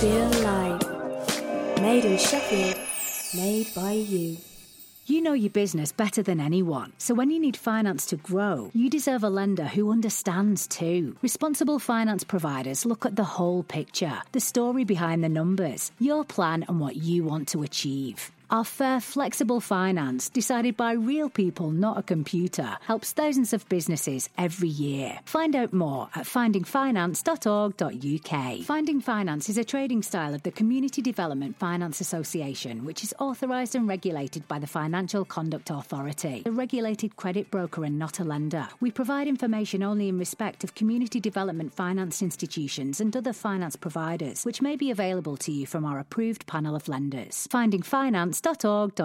Sheffield Live. Made in Sheffield. Made by you. You know your business better than anyone, so when you need finance to grow, you deserve a lender who understands too. Responsible finance providers look at the whole picture, the story behind the numbers, your plan and what you want to achieve. Our fair, flexible finance, decided by real people, not a computer, helps thousands of businesses every year. Find out more at findingfinance.org.uk. Finding Finance is a trading style of the Community Development Finance Association, which is authorised and regulated by the Financial Conduct Authority, a regulated credit broker and not a lender. We provide information only in respect of community development finance institutions and other finance providers, which may be available to you from our approved panel of lenders. Finding Finance.org.uk. Do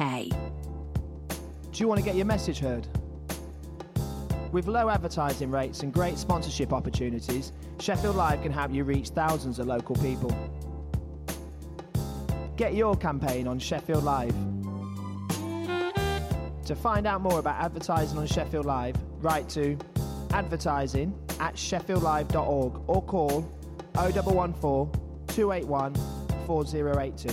you want to get your message heard? With low advertising rates and great sponsorship opportunities, Sheffield Live can help you reach thousands of local people. Get your campaign on Sheffield Live. To find out more about advertising on Sheffield Live, write to advertising@sheffieldlive.org or call 0114 281 4082.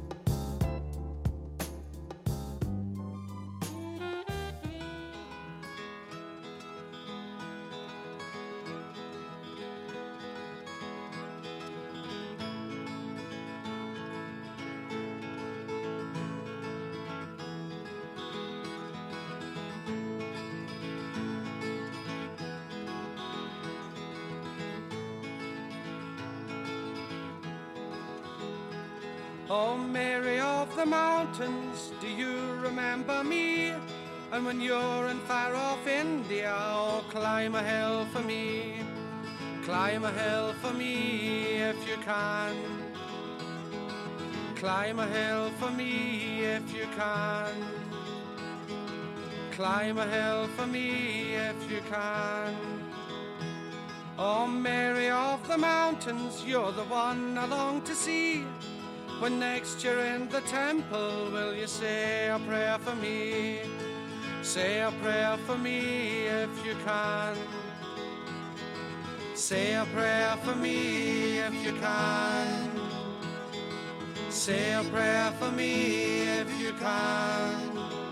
Oh, Mary of the mountains, do you remember me? And when you're in far off India, oh, climb a hill for me. Climb a hill for me if you can. Climb a hill for me if you can. Climb a hill for me if you can. Oh, Mary of the mountains, you're the one I long to see. When next you're in the temple, will you say a prayer for me? Say a prayer for me if you can. Say a prayer for me if you can. Say a prayer for me if you can.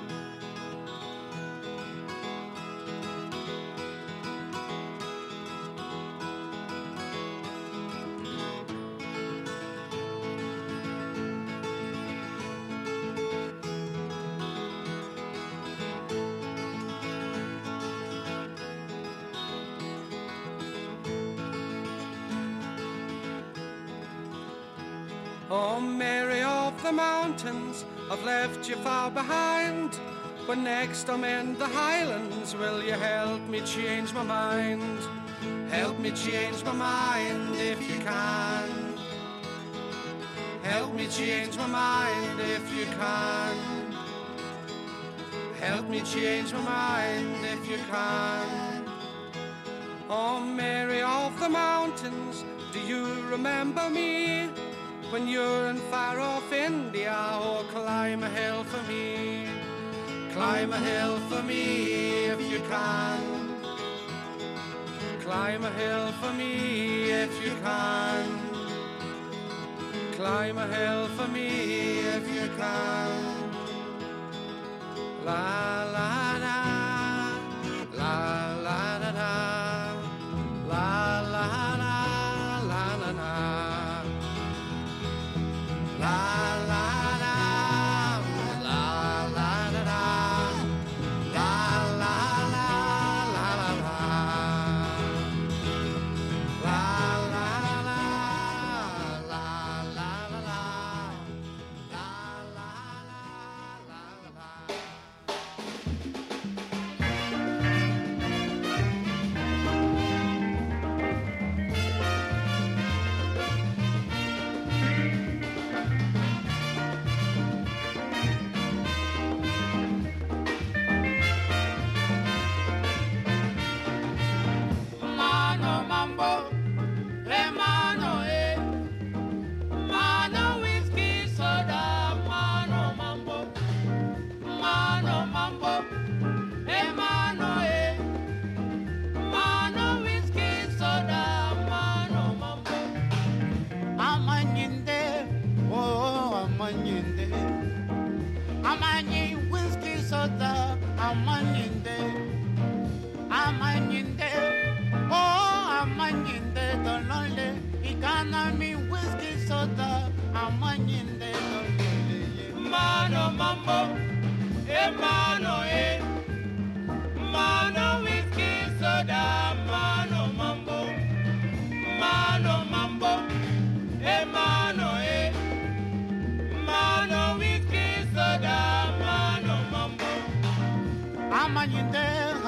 Oh, Mary of the mountains, I've left you far behind. When next I'm in the Highlands, will you help me change my mind? Help me change my mind if you can. Help me change my mind if you can. Help me change my mind if you can. Oh, Mary of the mountains, do you remember me? When you're in far off India, oh, climb a hill for me. Climb a hill for me if you can. Climb a hill for me if you can. Climb a hill for me if you can. La la la, la la la la, la la la, la la la. La la la, la la la la, la la la, la la la, la la la, la la la, la la la la. mi whiskey soda, amanyinde mano mambo, mano mano whiskey soda, mano mambo, mano mano whiskey soda, mano mambo, amanyinde.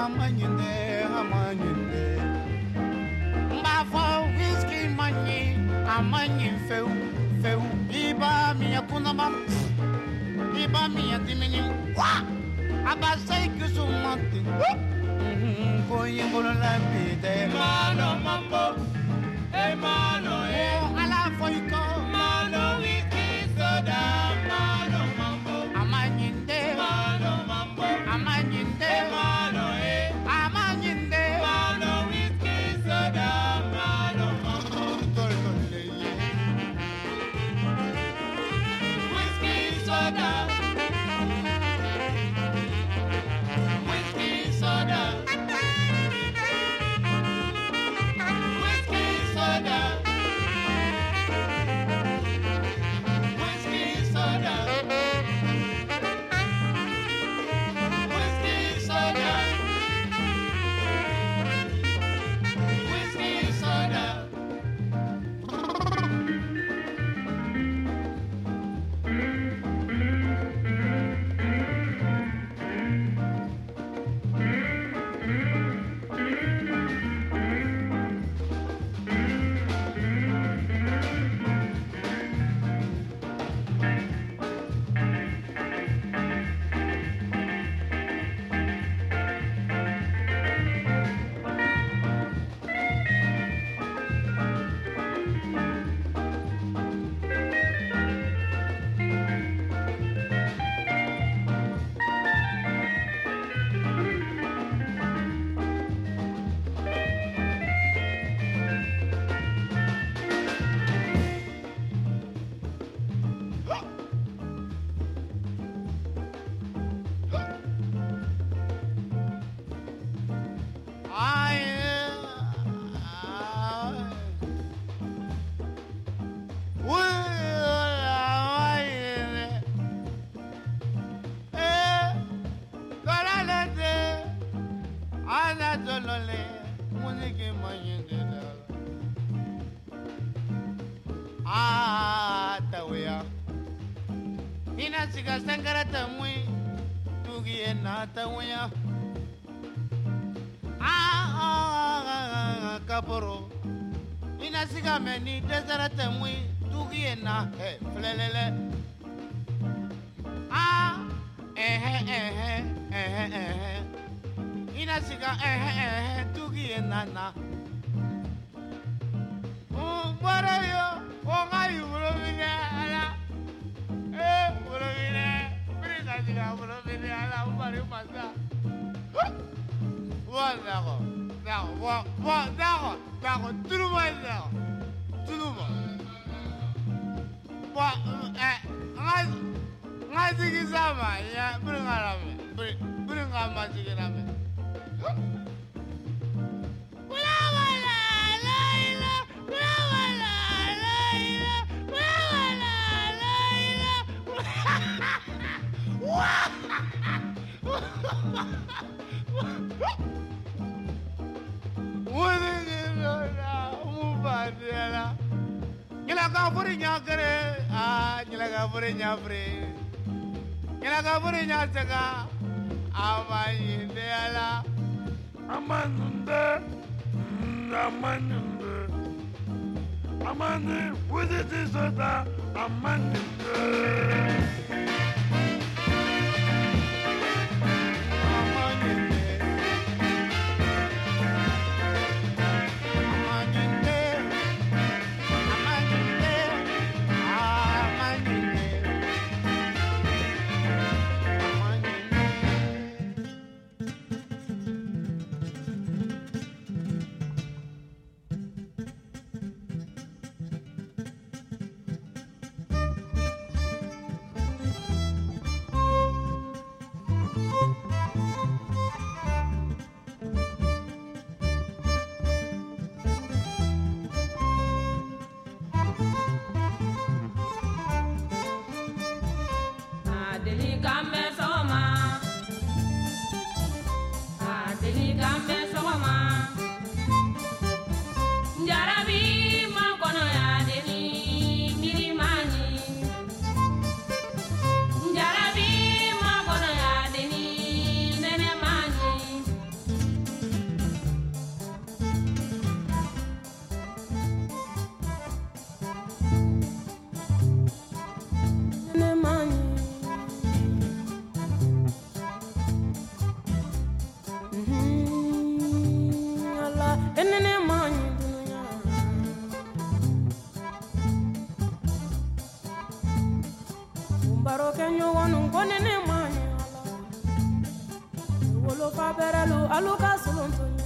For whiskey money, amani feu, iba mi akuna bam, iba mi atimini, wa, abasai kusumati, koyi bono lambide, mano mambo, mano ala foiko, mano whiskey soda, mano mambo, amanyinde, mano mambo, amanyinde, mano amanyinde, mano whiskey soda. Siga sangarata mui tugi enata waya kaporo ina siga meni desarata mui tugi ena flelele ina siga tugi enana yo ongai urovine ala Amani, with it is that Amani. baro kenyo wonu konene mani ala wolo faberelu aluka solontonye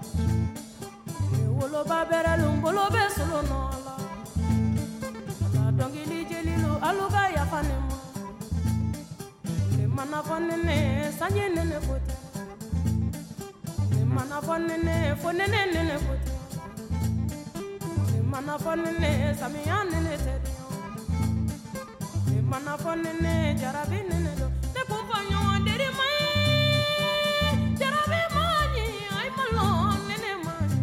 wolo baberelu bolo be solono ala ala dongili jelilu aluka yafanema le mana fonene sanye nene kote le mana fonene fonene nene kote le mana fonene samiya nene tedi mana fonene jarabi nene do ne ko fanyo deri mai jarabi mani ay malo nene mani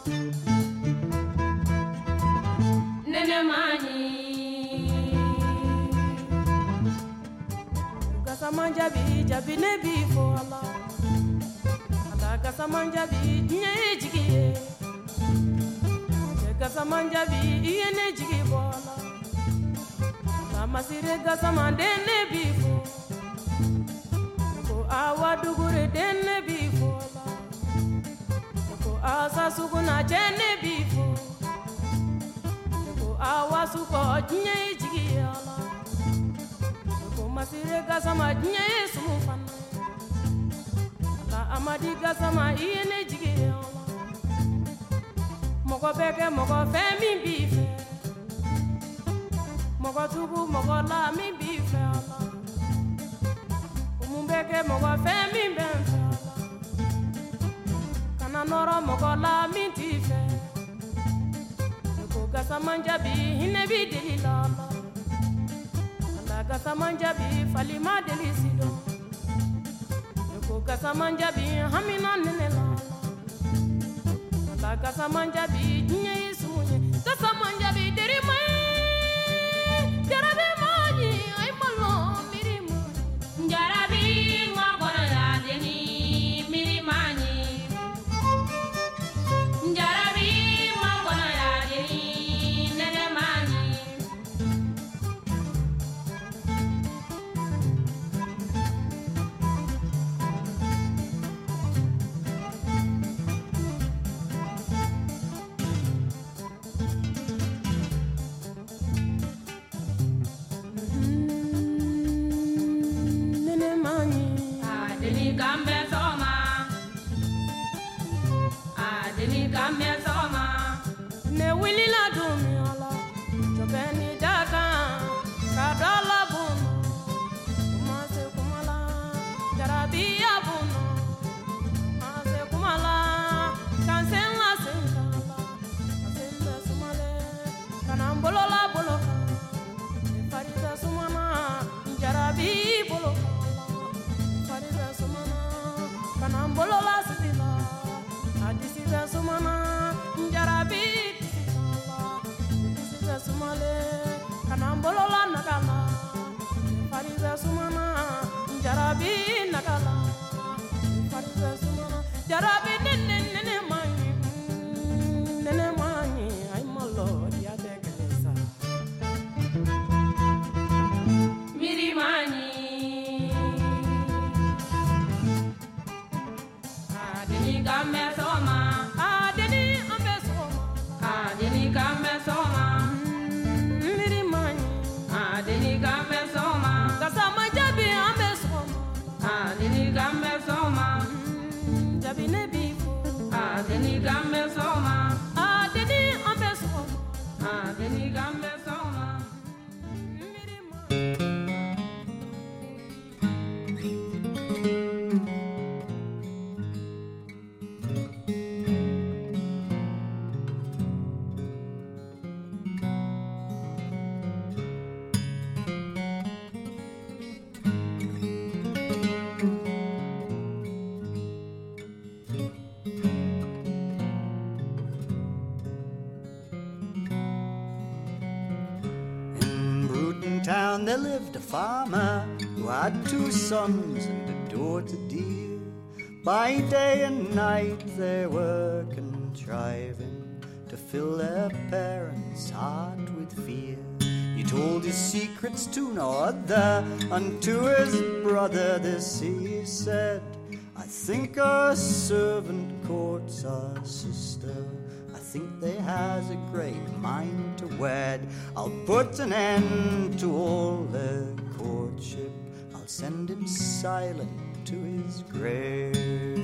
gasa manjabi jabi ne bi fo ala ala gasa manjabi nye jigiye gasa manjabi yene jigi bola masire gasama denne bifo ko awadugure denne bifo ko asa suguna jenne bifo ko awasu ko nye jigiyala ko masire gasama nye sumufana la amadi gasama yene jigiyala moko beke moko femi bife mogo tubu mogo la mi bi fe ala umumbeke mogo fe mi ben fe ala kana noro mogo la mi ti fe ko gasa manjabi hine bi delila ala gasa manjabi falima delisido ko gasa manjabi hamina nene la ala gasa manjabi nye isumunye gasa manjabi deri mai jarabi mani ay malo miri mani jarabi ngogora la deni miri mani jarabi ngogora la deni nene mani ne wili la dumi ala jobeni daga kadala bunu kumase kumala jarabi abuno ase kumala kansen la senkala asembe sumale kanambolo la boloka farida sumana jarabi boloka farida sumana kanambolo la sibila adisiza sumana jarabi adisiza sumale kanambolo la nakala farida sumana jarabi nakala farida sumana jarabi nene mani ay malo ya tekelesa miri mani adeni game soma adeni ambe soma adeni game soma miri mani adeni game soma kasama jabi ambe soma adeni game soma jabi ne bifo adeni game soma adeni ambe soma adeni game soma miri mani Town there lived a farmer who had 2 sons and a daughter dear. By day and night they were contriving to fill their parents' heart with fear. He told his secrets to no other, and to his brother this he said, I think our servant courts our sister, I think they has a great mind to wed. I'll put an end to all their courtship. I'll send him silent to his grave.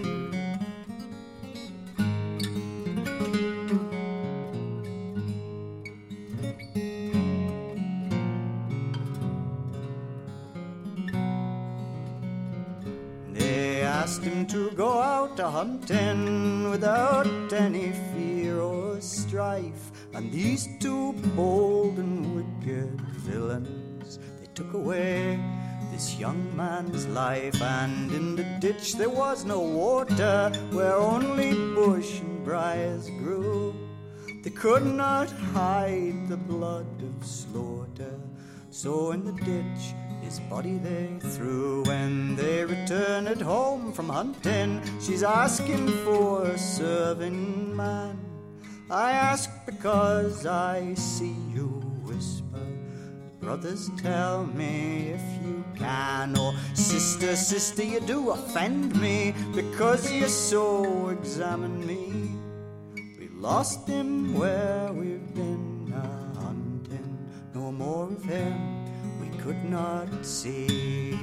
Asked him to go out a-hunting without any fear or strife. And these two bold and wicked villains, they took away this young man's life. And in the ditch there was no water, where only bush and briars grew. They could not hide the blood of slaughter, so in the ditch his body they threw. When they returned home from hunting, she's asking for a serving man. I ask because I see you whisper, brothers, tell me if you can. Or sister, sister, you do offend me, because you so examine me. We lost him where we've been a-hunting, no more of him could not see.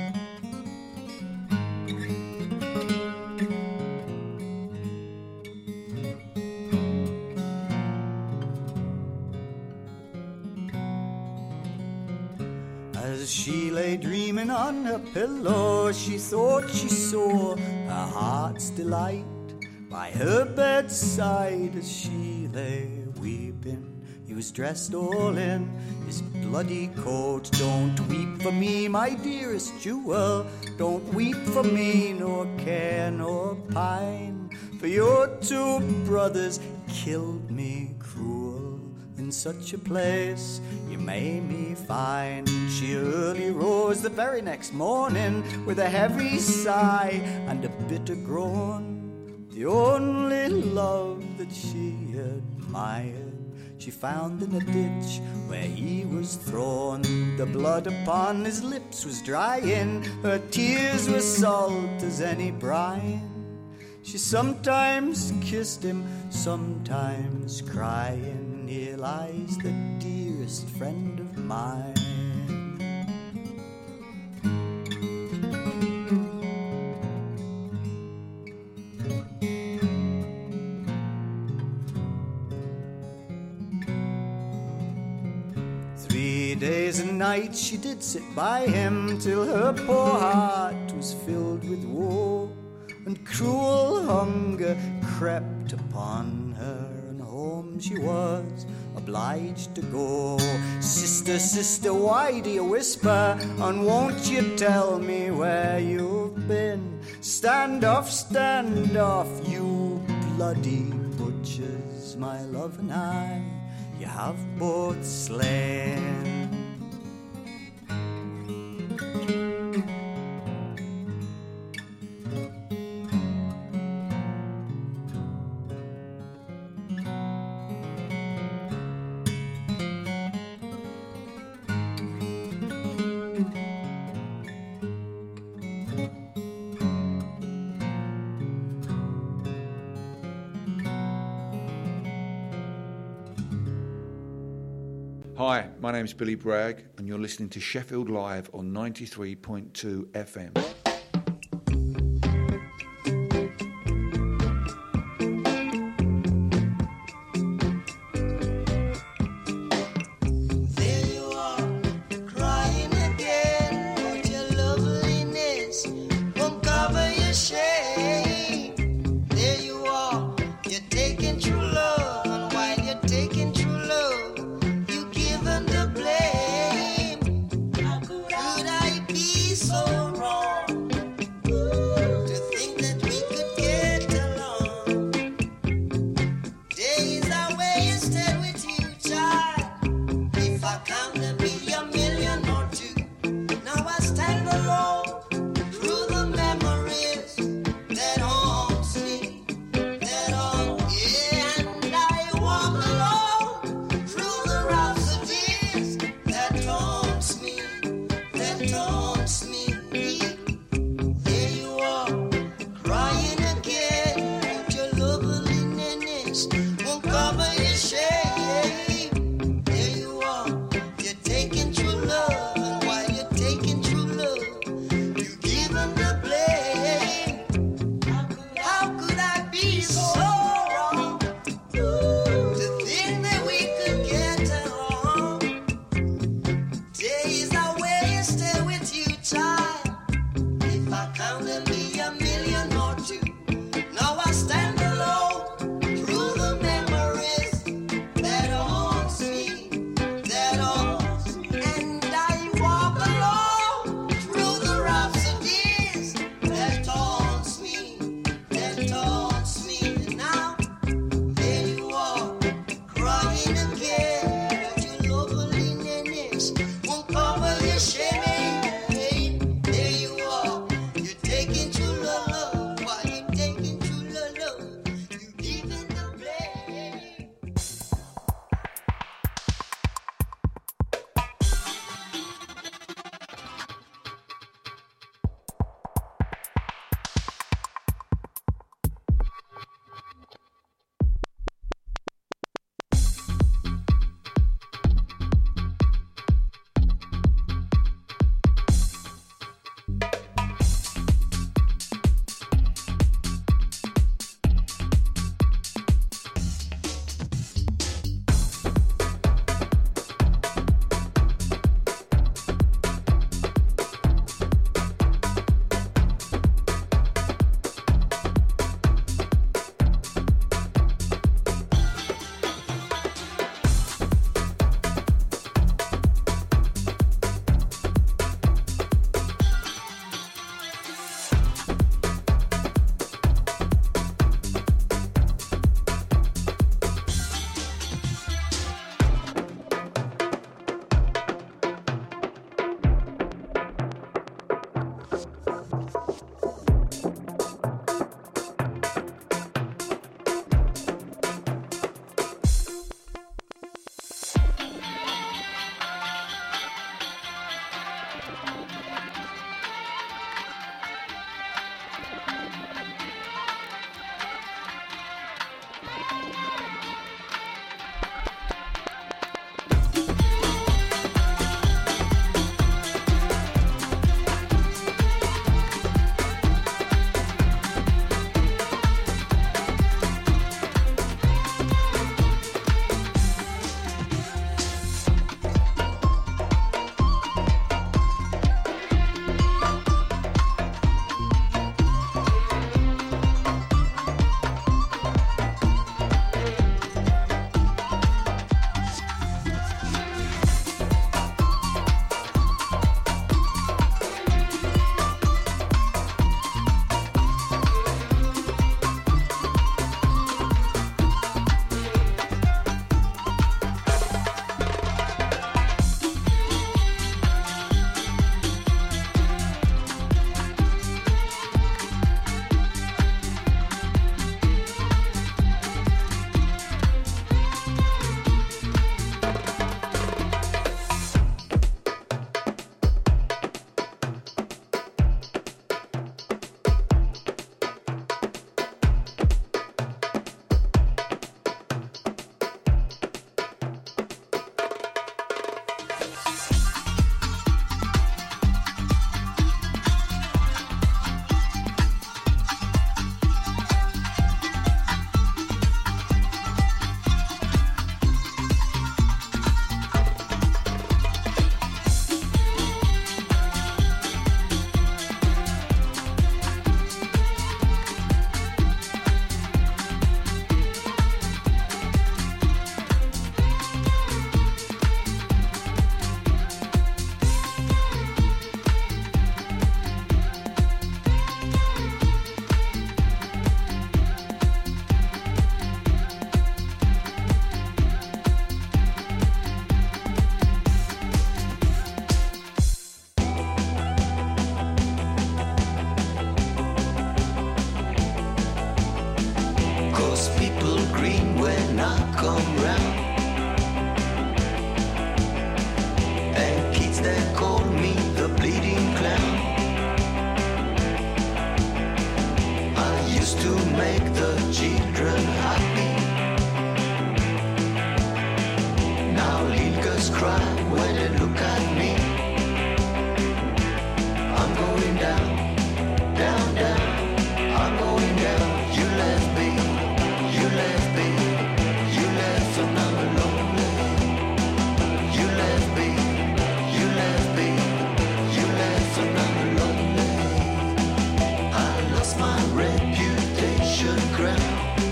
As she lay dreaming on her pillow, she thought she saw her heart's delight by her bedside as she lay weeping. He was dressed all in his bloody coat. Don't weep for me, my dearest jewel. Don't weep for me, nor care nor pine. For your two brothers killed me cruel. In such a place you made me find. She early rose the very next morning with a heavy sigh and a bitter groan. The only love that she admired she found in a ditch where he was thrown. The blood upon his lips was drying, her tears were salt as any brine. She sometimes kissed him, sometimes crying, here lies the dearest friend of mine. 3 days and nights she did sit by him, till her poor heart was filled with woe, and cruel hunger crept upon her, and home she was obliged to go. Sister, sister, why do you whisper, and won't you tell me where you've been? Stand off, you bloody butchers, my love and I, you have both slain. Hi, my name's Billy Bragg, and you're listening to Sheffield Live on 93.2 FM. So wrong. face will cover your shame. There you are, you're taking too low. Why you taking too low? You giving the blame.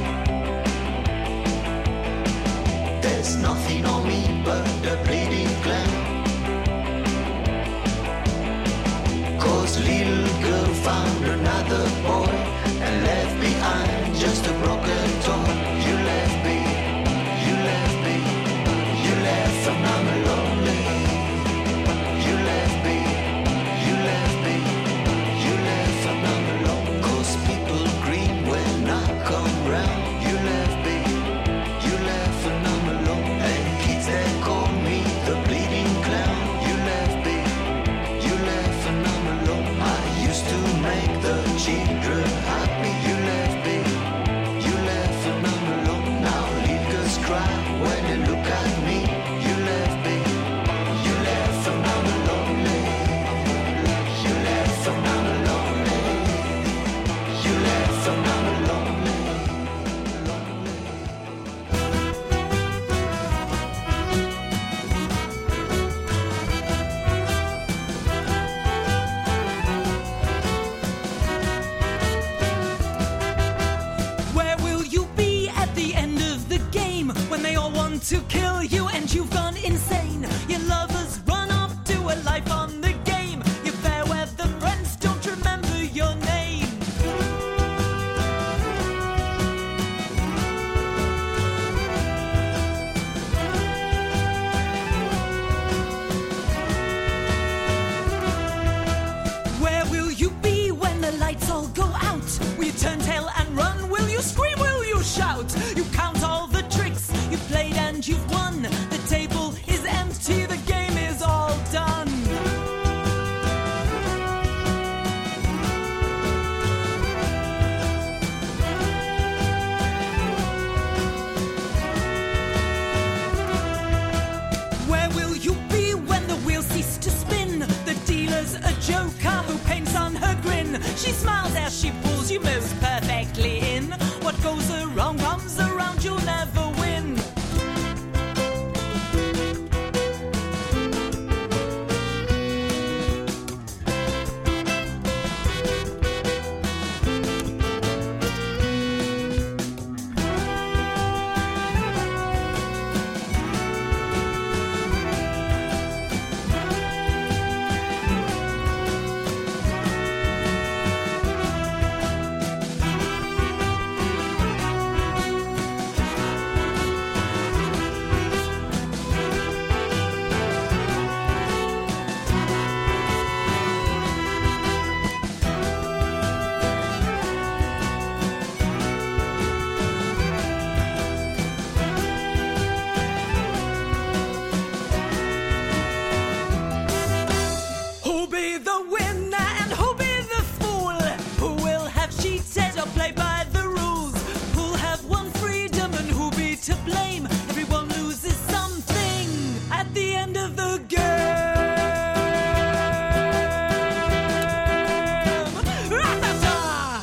There's nothing on me but the bleeding cloud. to kill you and you've gone insane. Your lovers run off to a life on the game. Your fair weather friends don't remember your name. Where will you be when the lights all go out? Will you turn tail and run? Will you scream? Will you shout? You count all the tricks you played and you've won. The table is empty, the game is all done. Where will you be when the wheels cease to spin? The dealer's a joker who paints on her grin. She smiles as she pulls you most perfectly in. What goes around comes around, you'll never win. Who'll be the winner and who'll be the fool? Who will have cheated or played by the rules? Who'll have won freedom and who'll be to blame? Everyone loses something at the end of the game. Ra-ta-ta!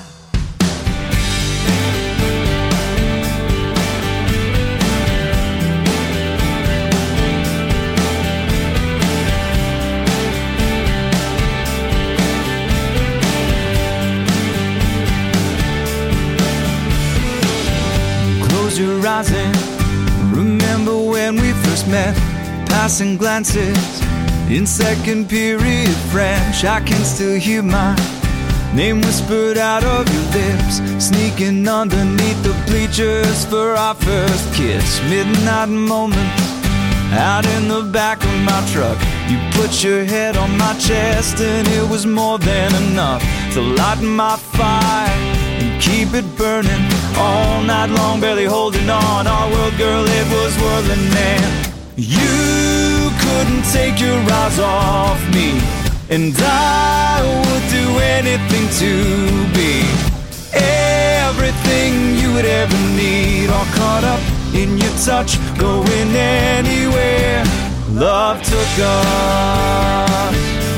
Close your eyes and remember when we first met. Passing glances in second period French. I can still hear my name whispered out of your lips, sneaking underneath the bleachers for our first kiss. Midnight moments out in the back of my truck. You put your head on my chest and it was more than enough to light my fire and keep it burning all night long, barely holding on. Our world, girl, it was whirling and you couldn't take your eyes off me, and I would do anything to be everything you would ever need. All caught up in your touch, going anywhere love took us.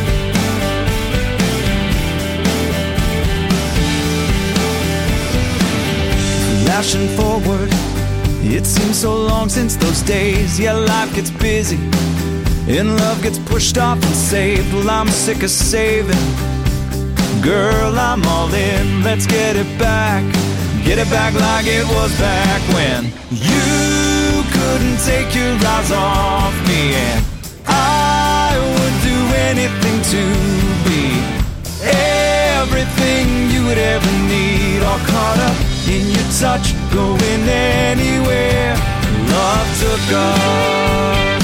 Flashing forward, it seems so long since those days. Yeah, life gets busy and love gets pushed off and saved. Well, I'm sick of saving. Girl, I'm all in. Let's get it back like it was back when you couldn't take your eyes off me, and I would do anything to be everything you would ever need. All caught up in your touch, going anywhere love took us.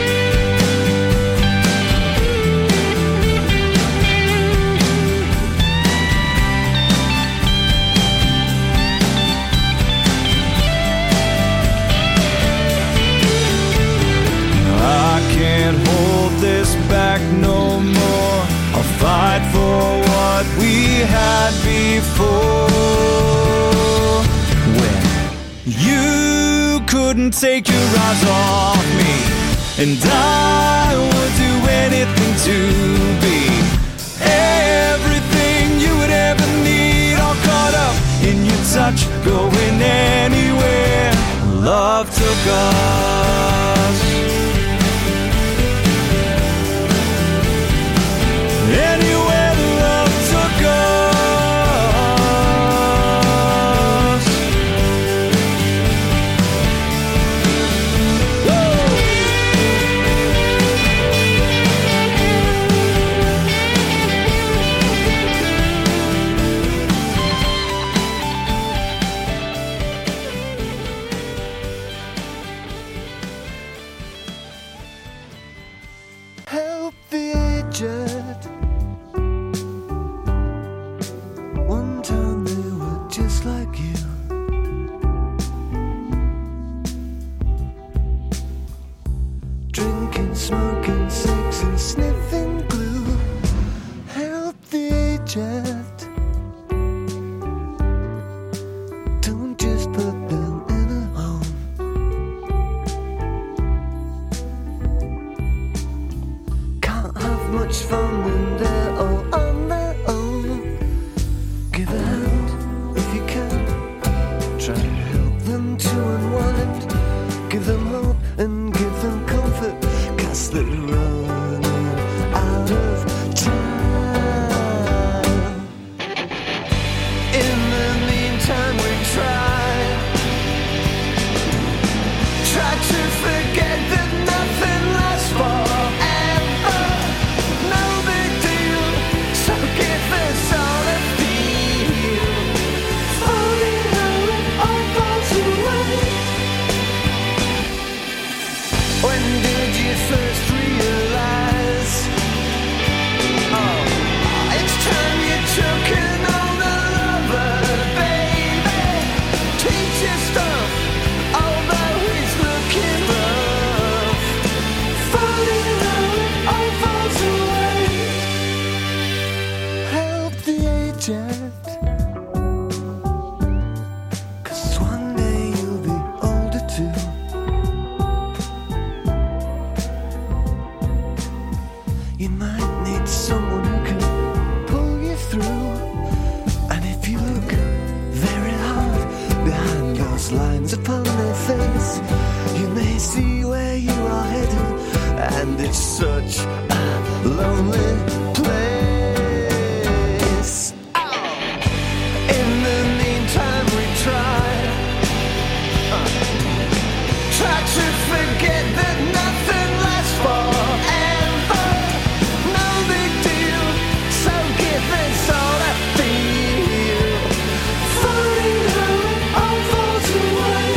I can't hold this back no more. I'll fight for what we had before. When you couldn't take your eyes off me, and I would do anything to be everything you would ever need. All caught up in your touch, going anywhere love took us. Anywhere love took us. help the aged. One time they were just like you. Drinking, smoking, cigs and sniffing glue. Help the aged. Don't just put them in a home. Can't have much fun when they're all on their own. Give a hand if you can. Try and help them to unwind. Give them hope and give them comfort, 'cause they're running out of time. In the meantime we try to forget that nothing lasts forever. No big deal, so give us all a feel. Falling how it all falls away. When did you first realize? Oh, it's time you took an older lover, baby. Teach your stuff, although he's looking rough. Falling how it all falls away. Help the aged, 'cause one day you'll be older too. You might need someone who can pull you through. And if you look very hard behind those lines upon their face, you may see where you are headed. And it's such a lonely place. In the meantime we try to forget that nothing lasts forever. No big deal, so give us all a feel. Falling how it all falls away.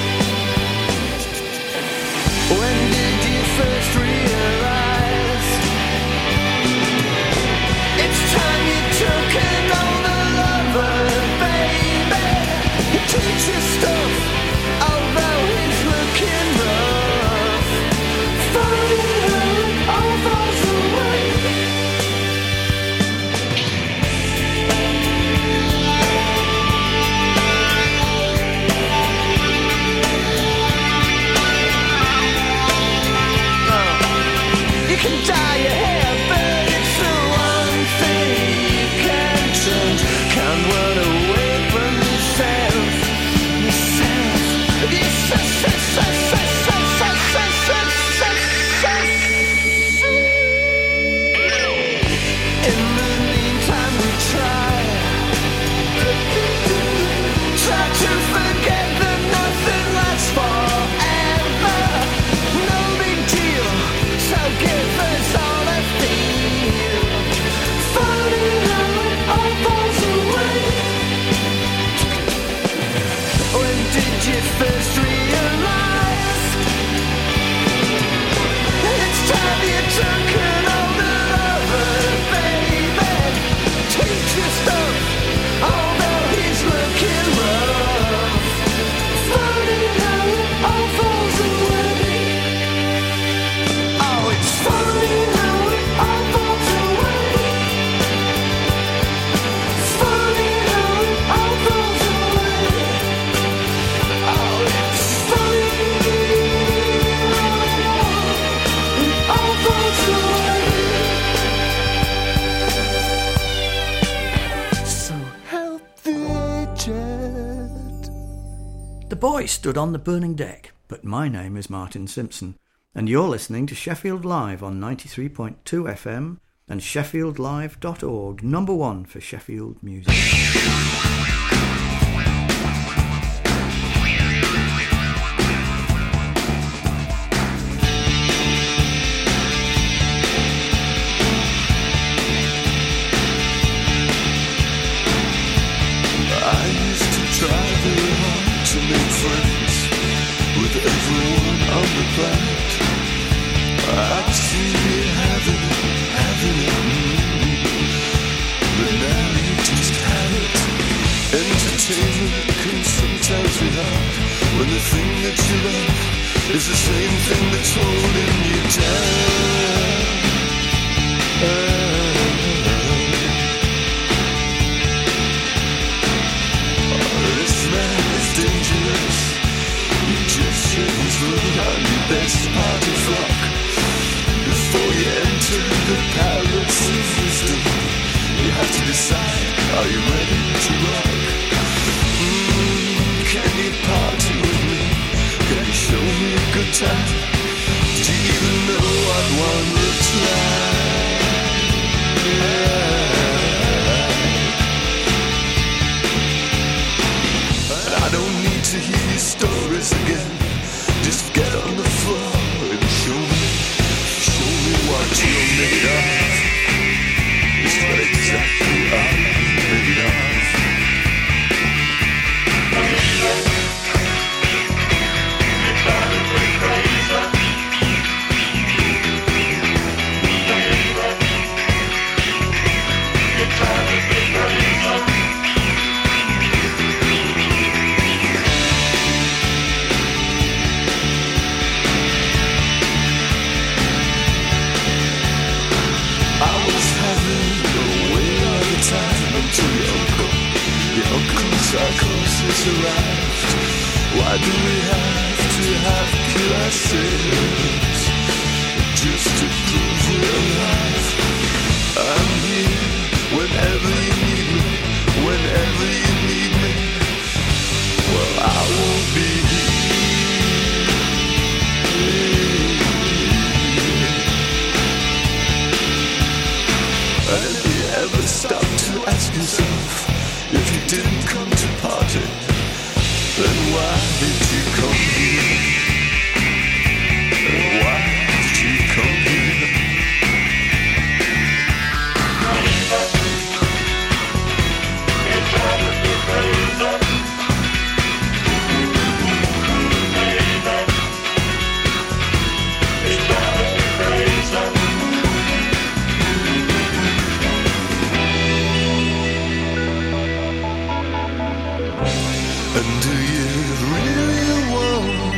When did you first realize? It's time you took an older lover, baby. You teach your stuff, although he's looking rough. Falling how it all falls away. You can dye your hair, but it's the one thing you can't change. Can't run away from yourself. In the meantime we try to forget that nothing lasts forever. No big deal, so give us all a feel. Falling how it all falls away. When did you first realize? It's time you took an older lover, baby. Teach your stuff, although he's looking rough. Falling how it all falls away. Oh, it's falling how it all falls away. Falling how it all falls away. Oh, it's falling it all falls away. So help the aged. The boy stood on the burning deck, but my name is Martin Simpson, and you're listening to Sheffield Live on 93.2 FM and sheffieldlive.org, number one for Sheffield music. everyone on the planet. I see me having the thing that you love is the same thing that's holding you down. This man is dangerous. You just shouldn't put on your best party frock before you enter the palace of wisdom. You have to decide, are you ready to rock? Can you party with me? Can you show me a good time? Do you even know what one looks like? And I don't need to hear your stories again. Just get on the floor and show me what you're made of. It's not exactly what I'm made of. Psychosis arrived. Why do we have to kill ourselves just to prove we're alive? I'm here whenever you need me, whenever you need me. Well, I won't be here. And if you ever stop to ask yourself, if you didn't come to party, then why did you come here? And why did you come here? It's driving me crazy. It's driving me crazy. And do you really want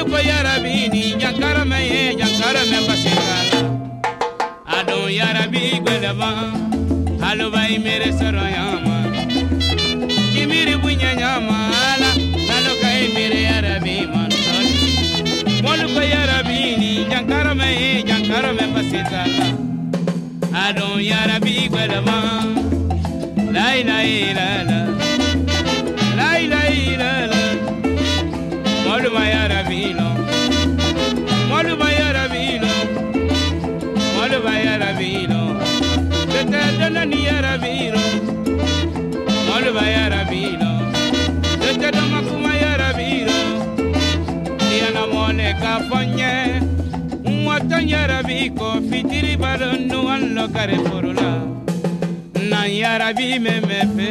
Moluko yarabini jankara me basikala. Adon yarabi gwelema. Halo bai mere soroyama. Kimiri bunya nyama ala. Halo kai mere yarabi manoli. Moluko yarabini jankara me basikala. Adon yarabi gwelema. La la la la. La la la la. Moluba yarabino. Moluba yarabino. Moluba yarabino. Tete dona ni yarabino. Moluba yarabino. Tete doma kuma yarabino. Diana mone kaponye. Mwata yarabiko fitiri balonu anlo kare forula. Na yarabi memepe.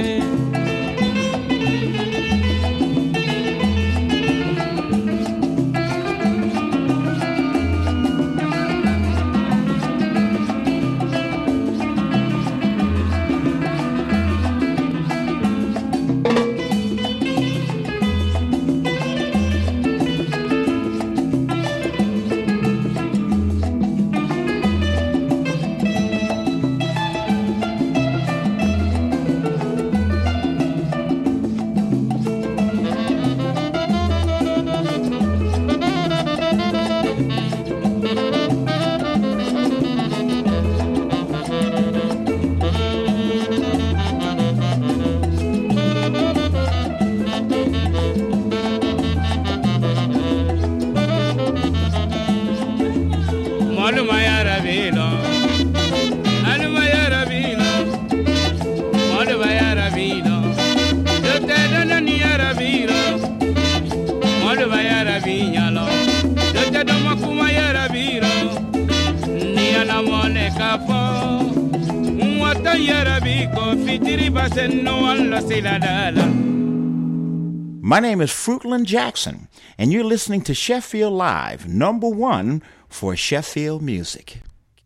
My name is Fruitland Jackson, and you're listening to Sheffield Live, #1 for Sheffield music.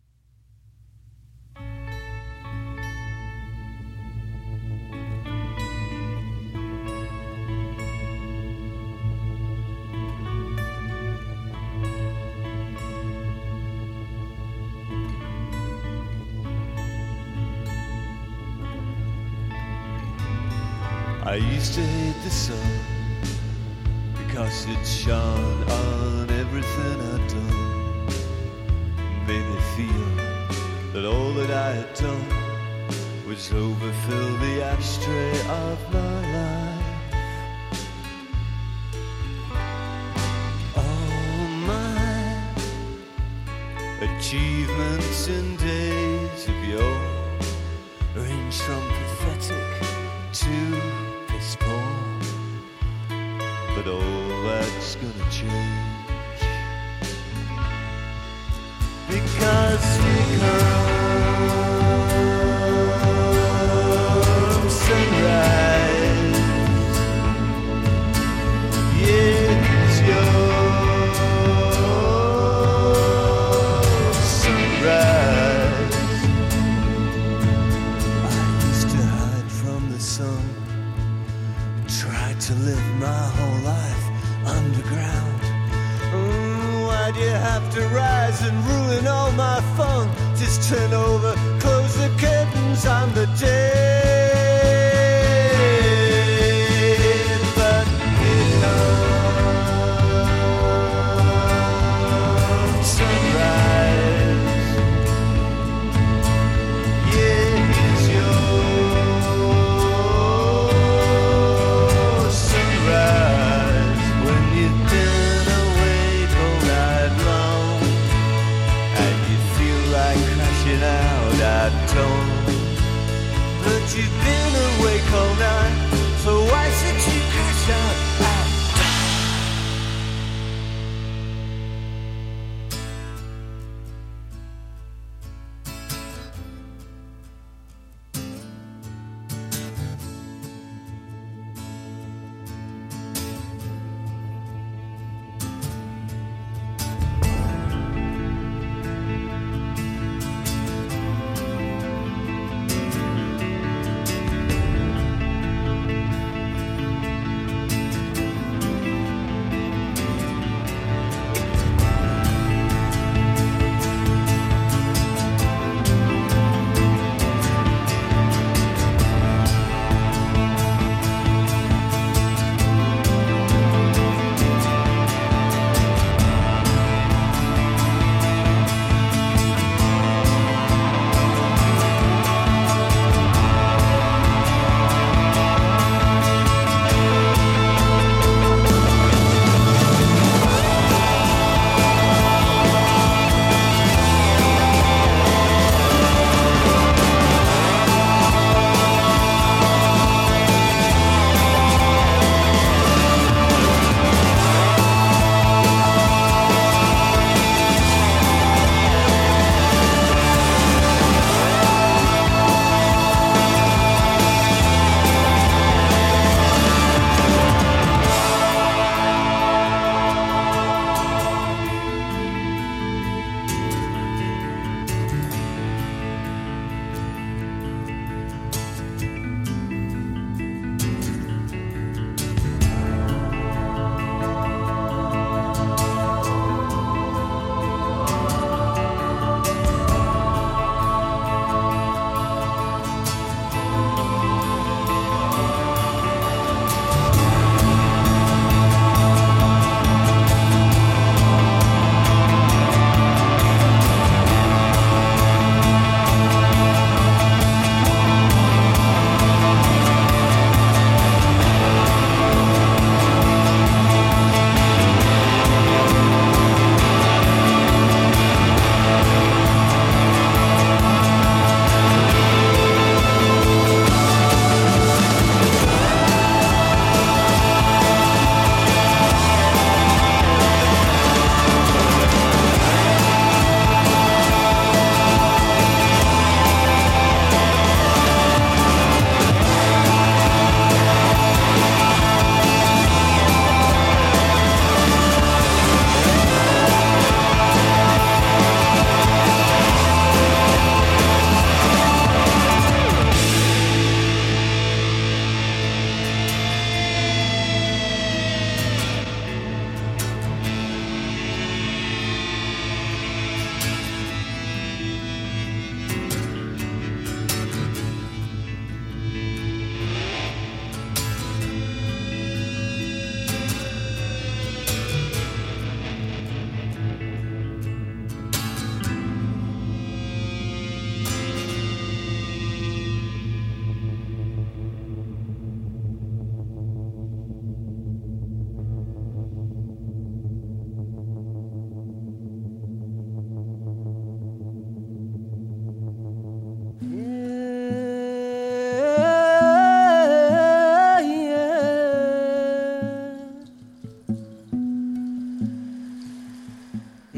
I used to hate the sun because it shone on everything I'd done. Made me feel that all that I had done was overfill the ashtray of my life. All my achievements in days of yore range from pathetic to piss poor, but all that's gonna change because we come sunrise. It's your sunrise. I used to hide from the sun, tried to live my whole life underground. Why'd you have to rise and ruin all my fun? Just turn over, close the curtains on the dead. But it comes sunrise. Yeah, it's your sunrise. When you've been awake all night long and you feel like crashing out at dawn, the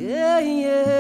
Yeah, yeah.